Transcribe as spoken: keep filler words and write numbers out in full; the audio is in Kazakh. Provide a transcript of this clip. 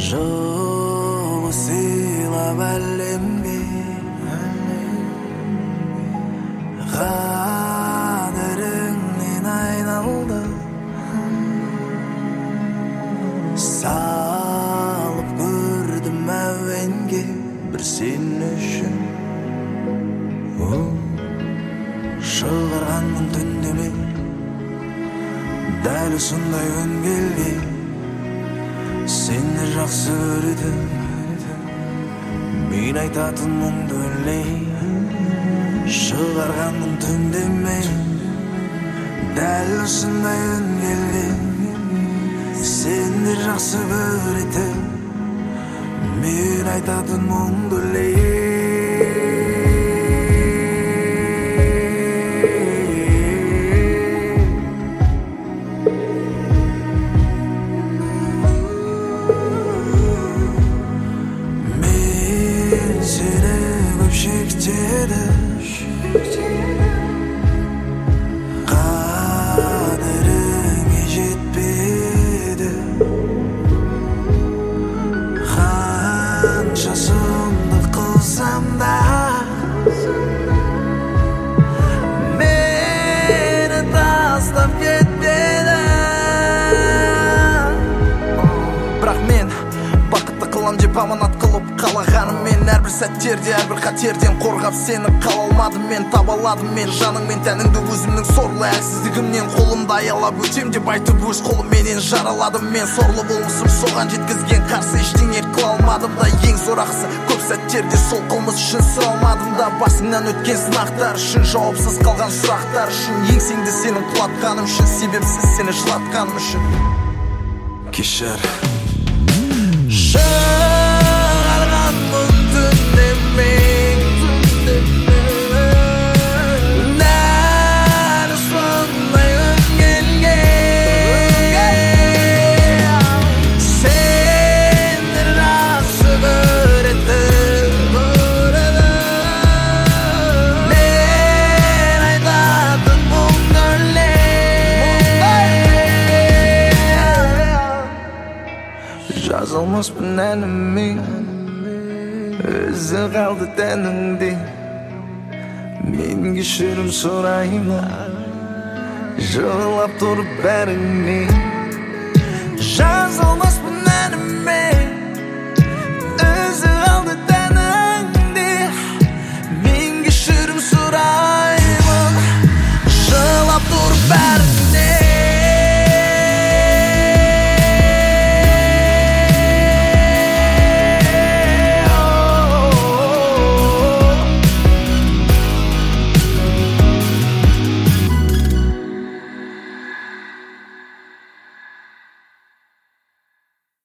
Жолы сыйлап әлемге, қадіріңнен айналды. Салып көрдім әуенге бір сен үшін. Шығарғанмын түндеме, дәл осындай үн келген. Сені жақсы көрдім, мен айтатын мұңды өлең. Шығарғанмын түндеме, дәл осындай үн келген. Сені жақсы көрдім, мен айтатын мұңды өлең. Қадіріңе жетпеді, қанша сұмдық қылсам да, мені тастап кетпеді. Бірақ мен бақытты қылам деп аманат қылып қалағаным мен. Әрбір сәттерде, әрбір қатерден қорғап сені қала алмадым мен. Таба аладым мен жаның мен тәніңді өзімнің сорлы әлсіздігімнен. Қолымды аялап өтем деп айтып өз қолыменен жараладым мен. Сорлы болмысым соған жеткізген, қарсы ештеңе қыла алмадым да. Ең зор ақысы көп сәттерде сол қылмыс үшін сұралмадым да. Басыңнан өткен сынақтар үшін, жауапсыз қалған сұрақтар үшін, еңсеңді сенің құлатқаным үшін, себепсіз сені жылатқаным үшін. Кешір. Шығарғанмын түндеме, дәл осындай үн келген. Сені жақсы көрдім, мен айтатын мұңды өлең. Жазылмаспын әніме, өзі қалды тәніңде. Мен кешірім сұраймын, жылап тұрып бәріңнен. Жазылмаспын әніме,